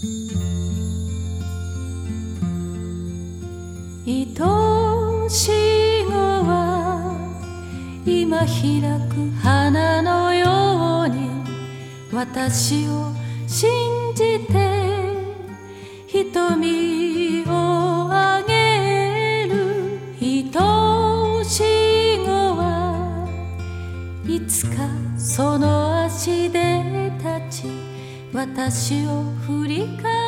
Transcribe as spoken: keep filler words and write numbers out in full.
愛し子は今開く花のように私を信じて瞳をあげる。愛し子はいつかその足で立ち私を振り返る。